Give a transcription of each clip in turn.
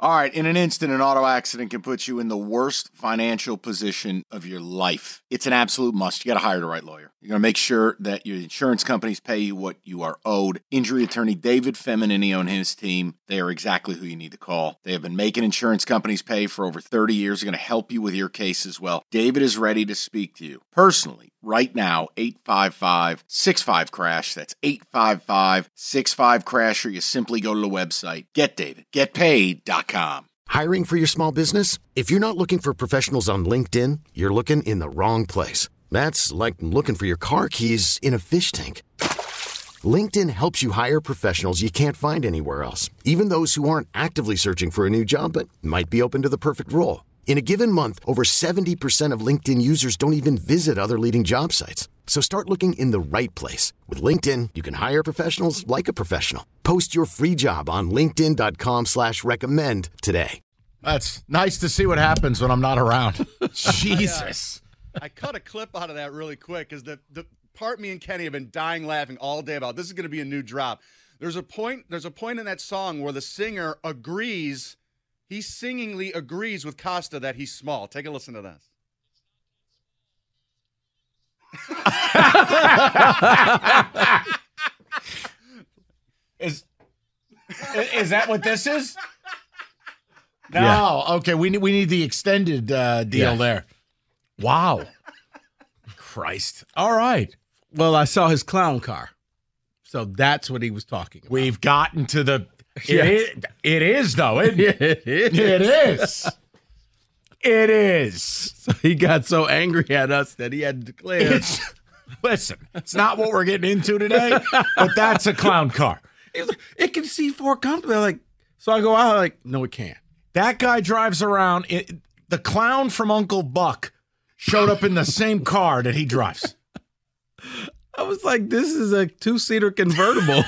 All right, in an instant, an auto accident can put you in the worst financial position of your life. It's an absolute must. You got to hire the right lawyer. You're going to make sure that your insurance companies pay you what you are owed. Injury attorney David Feminini and his team, they are exactly who you need to call. They have been making insurance companies pay for over 30 years. They're going to help you with your case as well. David is ready to speak to you personally right now. 855-65-CRASH. That's 855-65-CRASH, or you simply go to the website, getdavidgetpaid.com. Hiring for your small business? If you're not looking for professionals on LinkedIn, you're looking in the wrong place. That's like looking for your car keys in a fish tank. LinkedIn helps you hire professionals you can't find anywhere else, even those who aren't actively searching for a new job but might be open to the perfect role. In a given month, over 70% of LinkedIn users don't even visit other leading job sites. So start looking in the right place. With LinkedIn, you can hire professionals like a professional. Post your free job on linkedin.com/recommend today. That's nice to see what happens when I'm not around. Jesus. I cut a clip out of that really quick because the part me and Kenny have been dying laughing all day about. This is going to be a new drop. There's a point in that song where the singer agrees. He singingly agrees with Costa that he's small. Take a listen to this. Is that what this is? No. Yeah. Okay, we need the extended deal there. Wow. Christ. All right. Well, I saw his clown car. So that's what he was talking about. We've gotten to the... Yes. It is, though. It is. It is. So he got so angry at us that he had to declare. Listen, it's not what we're getting into today, but that's a clown car. He was like, it can see four companies. Like, so I go out like, no, it can't. That guy drives around. The clown from Uncle Buck showed up in the same car that he drives. I was like, this is a 2-seater convertible.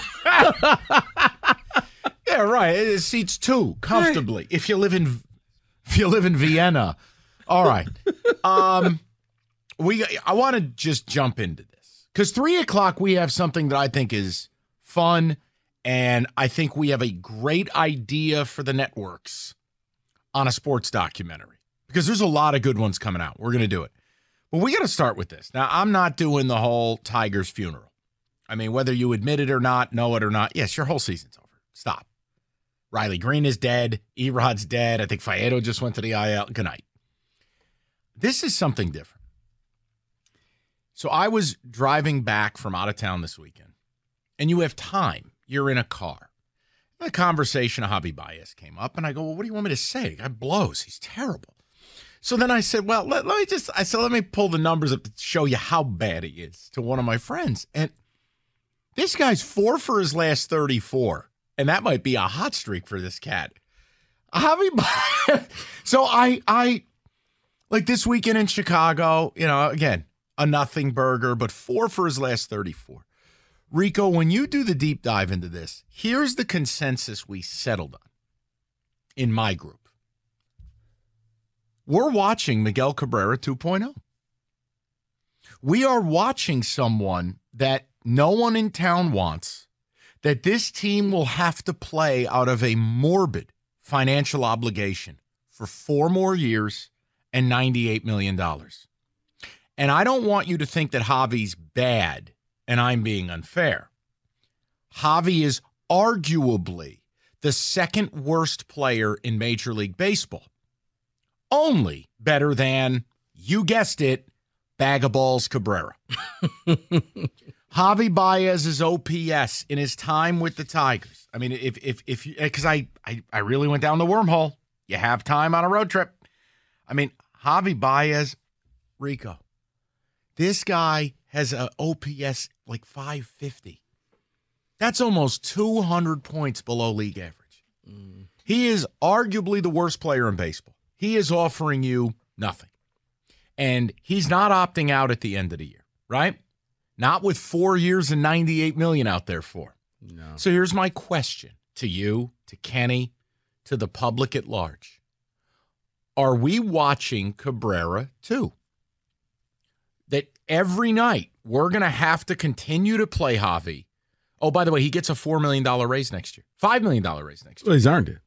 Yeah, right. It seats two comfortably. If you live in Vienna. All right. I want to just jump into this because 3:00 we have something that I think is fun, and I think we have a great idea for the networks on a sports documentary because there's a lot of good ones coming out. We're going to do it. But we got to start with this. Now, I'm not doing the whole Tigers funeral. I mean, whether you admit it or not, know it or not, yes, your whole season's over. Stop. Riley Green is dead. Erod's dead. I think Faedo just went to the IL. Good night. This is something different. So I was driving back from out of town this weekend, and you have time. You're in a car. The conversation of Javi Baez came up, and I go, well, what do you want me to say? The guy blows. He's terrible. So then I said, well, let me pull the numbers up to show you how bad he is to one of my friends. And this guy's 4 for his last 34. And that might be a hot streak for this cat. So I like this weekend in Chicago, again, a nothing burger, but 4 for his last 34. Rico, when you do the deep dive into this, here's the consensus we settled on in my group. We're watching Miguel Cabrera 2.0. We are watching someone that no one in town wants, that this team will have to play out of a morbid financial obligation for 4 more years and $98 million. And I don't want you to think that Javi's bad and I'm being unfair. Javi is arguably the second worst player in Major League Baseball. Only better than, you guessed it, Bag of Balls Cabrera. Javi Baez's OPS in his time with the Tigers. I mean, if you, because I really went down the wormhole. You have time on a road trip. I mean, Javi Baez, Rico, this guy has an OPS like 550. That's almost 200 points below league average. He is arguably the worst player in baseball. He is offering you nothing. And he's not opting out at the end of the year, right? Not with 4 years and $98 million out there for. No. So here's my question to you, to Kenny, to the public at large. Are we watching Cabrera too? That every night we're going to have to continue to play Javi. Oh, by the way, he gets a $4 million raise next year. $5 million raise next year. Well, he's earned it.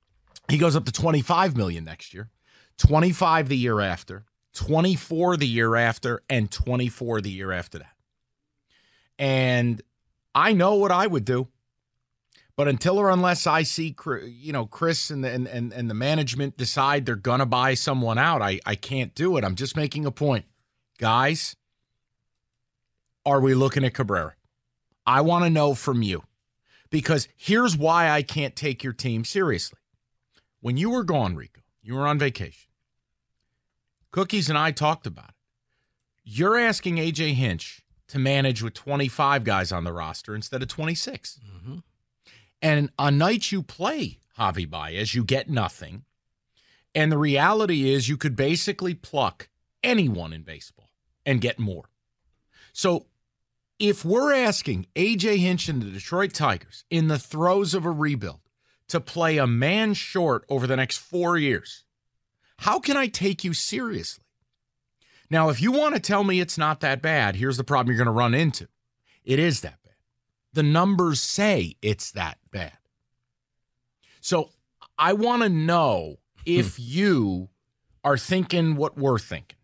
He goes up to $25 million next year, $25 the year after, $24 the year after, and $24 the year after that. And I know what I would do, but until or unless I see, Chris and the management decide they're gonna buy someone out, I can't do it. I'm just making a point, guys. Are we looking at Cabrera? I want to know from you, because here's why I can't take your team seriously. When you were gone, Rico, you were on vacation. Cookies and I talked about it. You're asking A.J. Hinch to manage with 25 guys on the roster instead of 26. Mm-hmm. And on nights you play Javi Baez, you get nothing. And the reality is you could basically pluck anyone in baseball and get more. So if we're asking A.J. Hinch and the Detroit Tigers in the throes of a rebuild to play a man short over the next 4 years, how can I take you seriously? Now, if you want to tell me it's not that bad, here's the problem you're going to run into. It is that bad. The numbers say it's that bad. So I want to know if you are thinking what we're thinking.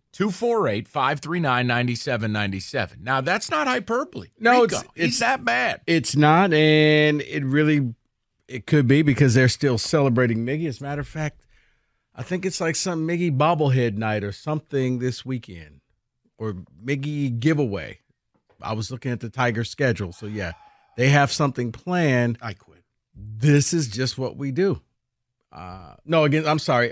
248-539-9797. Now, that's not hyperbole. No, Rico, it's that bad. It's not, and it could be because they're still celebrating Miggy. As a matter of fact, I think it's like some Miggy bobblehead night or something this weekend, or Miggy giveaway. I was looking at the Tiger schedule, so yeah, they have something planned. I quit. This is just what we do. Miggy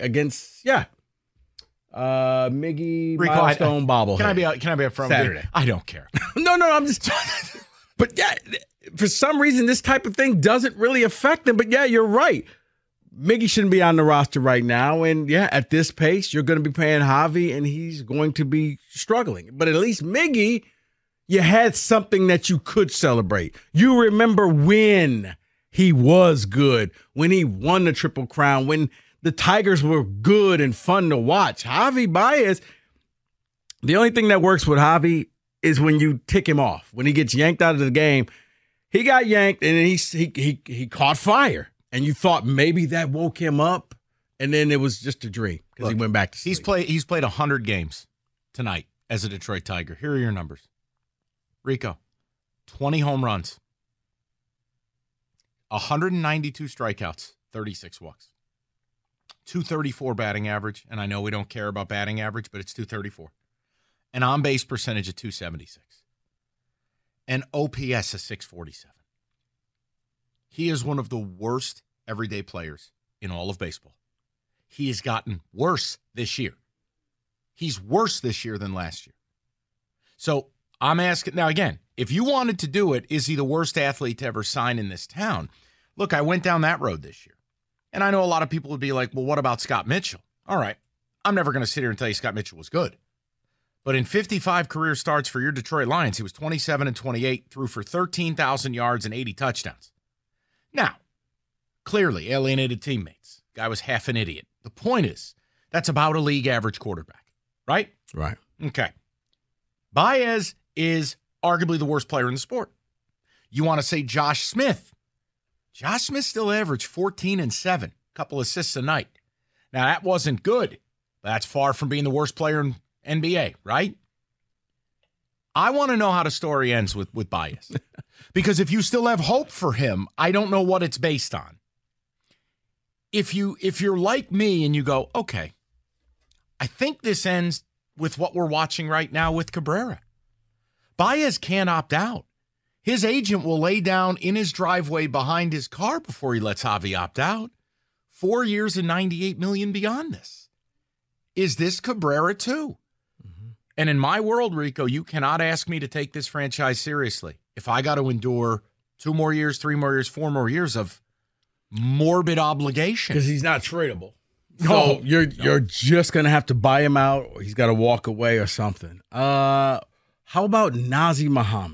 Rico, milestone bobblehead. Can I be upfront Saturday? with you? I don't care. No, I'm just. But yeah, for some reason, this type of thing doesn't really affect them. But yeah, you're right. Miggy shouldn't be on the roster right now. And yeah, at this pace, you're going to be paying Javi, and he's going to be struggling. But at least Miggy, you had something that you could celebrate. You remember when he was good, when he won the Triple Crown, when the Tigers were good and fun to watch. Javi Baez, the only thing that works with Javi is when you tick him off. When he gets yanked out of the game, he got yanked and he caught fire. And you thought maybe that woke him up, and then it was just a dream because he went back to sleep. He's played 100 games tonight as a Detroit Tiger. Here are your numbers. Rico, 20 home runs, 192 strikeouts, 36 walks, 234 batting average, and I know we don't care about batting average, but it's 234. An on-base percentage of 276. An OPS of 647. He is one of the worst everyday players in all of baseball. He has gotten worse this year. He's worse this year than last year. So I'm asking, now again, if you wanted to do it, is he the worst athlete to ever sign in this town? Look, I went down that road this year. And I know a lot of people would be like, well, what about Scott Mitchell? All right, I'm never going to sit here and tell you Scott Mitchell was good. But in 55 career starts for your Detroit Lions, he was 27-28, threw for 13,000 yards and 80 touchdowns. Now, clearly alienated teammates. Guy was half an idiot. The point is, that's about a league average quarterback, right? Right. Okay. Baez is arguably the worst player in the sport. You want to say Josh Smith. Josh Smith still averaged 14-7, a couple assists a night. Now, that wasn't good, but that's far from being the worst player in NBA, right? I want to know how the story ends with Baez. Because if you still have hope for him, I don't know what it's based on. If you're like me and you go, okay, I think this ends with what we're watching right now with Cabrera. Baez can't opt out. His agent will lay down in his driveway behind his car before he lets Javi opt out. 4 years and $98 million beyond this. Is this Cabrera too? Mm-hmm. And in my world, Rico, you cannot ask me to take this franchise seriously if I got to endure 2 more years, 3 more years, 4 more years of morbid obligation. Because he's not tradable. So you're just going to have to buy him out, or he's got to walk away or something. How about Nazi Muhammad?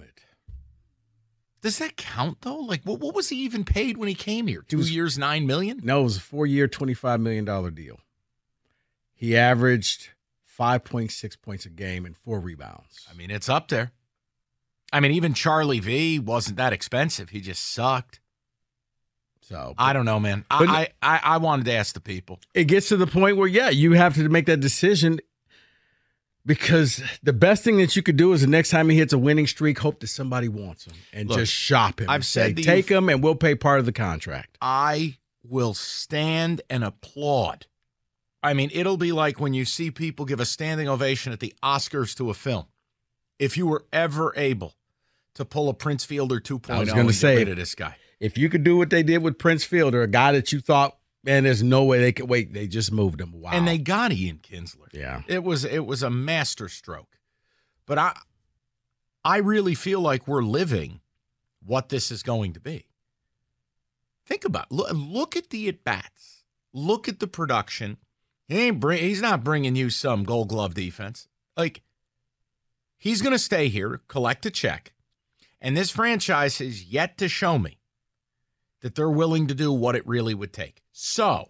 Does that count, though? Like, what was he even paid when he came here? 2 years, $9 million? No, it was a 4-year, $25 million deal. He averaged 5.6 points a game and 4 rebounds. I mean, it's up there. I mean, even Charlie V wasn't that expensive. He just sucked. So I don't know, man. I wanted to ask the people. it gets to the point where, you have to make that decision, because the best thing that you could do is the next time he hits a winning streak, hope that somebody wants him and Look, just shop him. I've and said say, to take you- him and we'll pay part of the contract. I will stand and applaud. I mean, it'll be like when you see people give a standing ovation at the Oscars to a film. If you were ever able to pull a Prince Fielder 2.0 I was gonna and say, get rid of this guy. If you could do what they did with Prince Fielder, a guy that you thought, man, there's no way they could wait, they just moved him. Wow. And they got Ian Kinsler. Yeah. It was a master stroke. But I really feel like we're living what this is going to be. Think about it. Look at the at-bats. Look at the production. He's not bringing you some Gold Glove defense. Like, he's going to stay here, collect a check, and this franchise has yet to show me that they're willing to do what it really would take. So,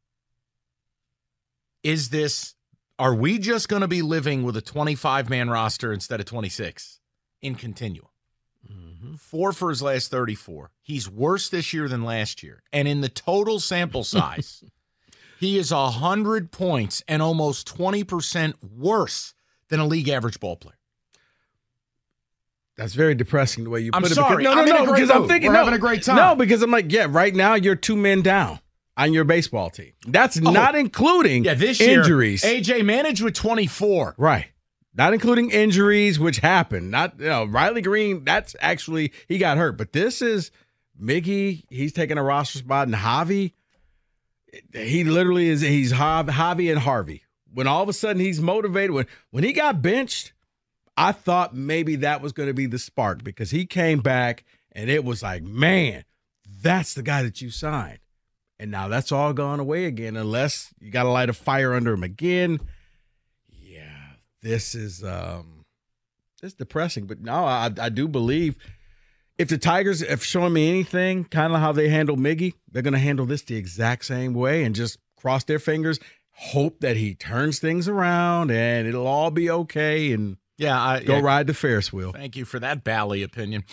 are we just going to be living with a 25-man roster instead of 26 in continuum? 4 for his last 34. He's worse this year than last year. And in the total sample size, he is 100 points and almost 20% worse than a league average ball player. That's very depressing the way you put I'm it. sorry. Because, I'm in a great because I'm mood. thinking, We're having a great time. No, because I'm like, right now you're 2 men down on your baseball team. That's not including this injuries. year, AJ managed with 24. Right. Not including injuries, which happened. Not Riley Green, that's actually, he got hurt. But this is Miggy, he's taking a roster spot, and Javi, he literally he's Javi and Harvey. When all of a sudden he's motivated, when he got benched, I thought maybe that was going to be the spark, because he came back and it was like, man, that's the guy that you signed. And now that's all gone away again, unless you got to light a fire under him again. Yeah, this is it's depressing. But no, I do believe if the Tigers have shown me anything, kind of how they handle Miggy, they're going to handle this the exact same way and just cross their fingers, hope that he turns things around and it'll all be okay. And go ride the Ferris wheel. Thank you for that bally opinion.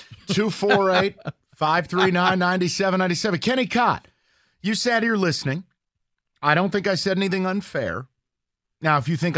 248-539-9797. Kenny Cott, you sat here listening. I don't think I said anything unfair. Now, if you think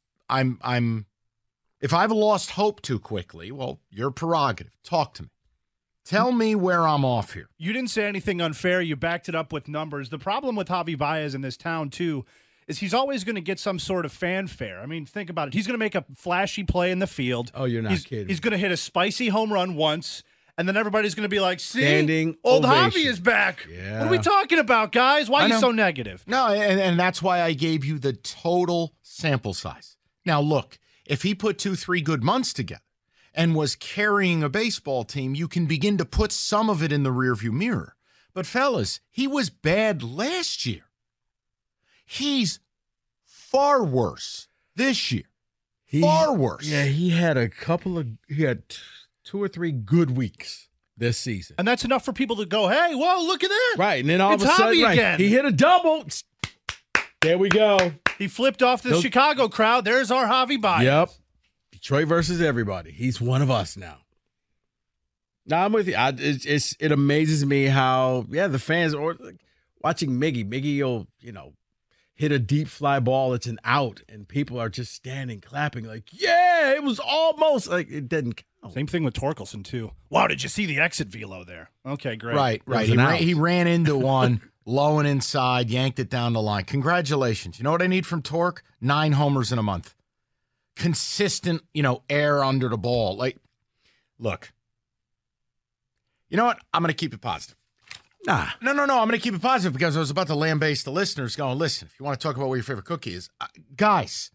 if I've lost hope too quickly, well, your prerogative. Talk to me. Tell me where I'm off here. You didn't say anything unfair. You backed it up with numbers. The problem with Javi Baez in this town, too, is he's always going to get some sort of fanfare. I mean, think about it. He's going to make a flashy play in the field. Oh, you're not kidding. He's going to hit a spicy home run once, and then everybody's going to be like, see, standing old ovation. Javi is back. Yeah. What are we talking about, guys? Why are you so negative? No, and that's why I gave you the total sample size. Now, look, if he put 2-3 good months together and was carrying a baseball team, you can begin to put some of it in the rearview mirror. But, fellas, he was bad last year. He's far worse this year. Far worse. Yeah, he had 2 or 3 good weeks this season. And that's enough for people to go, hey, whoa, look at that. Right, and then all It's of a sudden, Javi again. he hit a double. There we go. He flipped off the Chicago crowd. There's our Javi Baez. Yep. Detroit versus everybody. He's one of us now. Now, I'm with you. It amazes me how, the fans are watching Miggy. Miggy will, hit a deep fly ball. It's an out, and people are just standing, clapping like, yeah, it was almost like it didn't count. Same thing with Torkelson, too. Wow, did you see the exit velo there? Okay, great. Right. He ran into one, low and inside, yanked it down the line. Congratulations. You know what I need from Torque? 9 homers in a month. Consistent, air under the ball. Like, look. You know what? I'm going to keep it positive. Nah. No. I'm going to keep it positive because I was about to lambaste the listeners going, listen, if you want to talk about what your favorite cookie is, guys,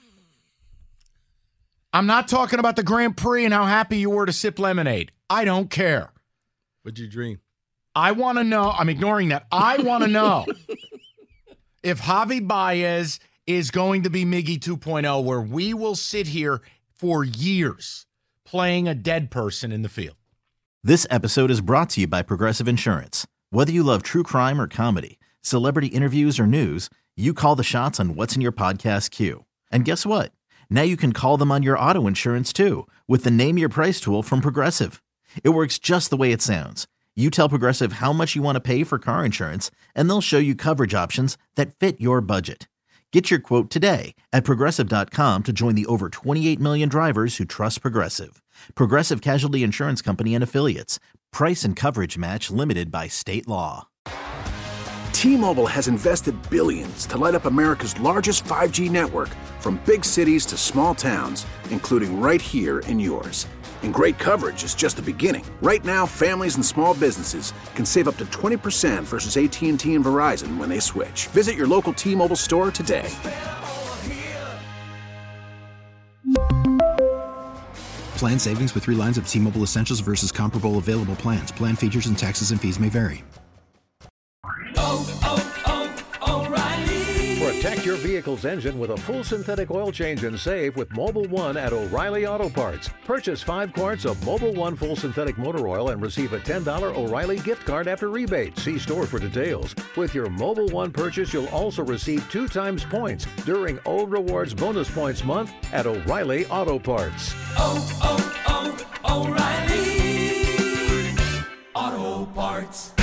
I'm not talking about the Grand Prix and how happy you were to sip lemonade. I don't care. What'd you dream? I want to know. I'm ignoring that. I want to know if Javi Baez is going to be Miggy 2.0, where we will sit here for years playing a dead person in the field. This episode is brought to you by Progressive Insurance. Whether you love true crime or comedy, celebrity interviews or news, you call the shots on what's in your podcast queue. And guess what? Now you can call them on your auto insurance too with the Name Your Price tool from Progressive. It works just the way it sounds. You tell Progressive how much you want to pay for car insurance, and they'll show you coverage options that fit your budget. Get your quote today at Progressive.com to join the over 28 million drivers who trust Progressive. Progressive Casualty Insurance Company and Affiliates. Price and coverage match limited by state law. T-Mobile has invested billions to light up America's largest 5G network, from big cities to small towns, including right here in yours. And great coverage is just the beginning. Right now, families and small businesses can save up to 20% versus AT&T and Verizon when they switch. Visit your local T-Mobile store today. Plan savings with 3 lines of T-Mobile Essentials versus comparable available plans. Plan features and taxes and fees may vary. Protect your vehicle's engine with a full synthetic oil change and save with Mobil 1 at O'Reilly Auto Parts. Purchase 5 quarts of Mobil 1 full synthetic motor oil and receive a $10 O'Reilly gift card after rebate. See store for details. With your Mobil 1 purchase, you'll also receive 2 times points during O Rewards Bonus Points Month at O'Reilly Auto Parts. O'Reilly Auto Parts.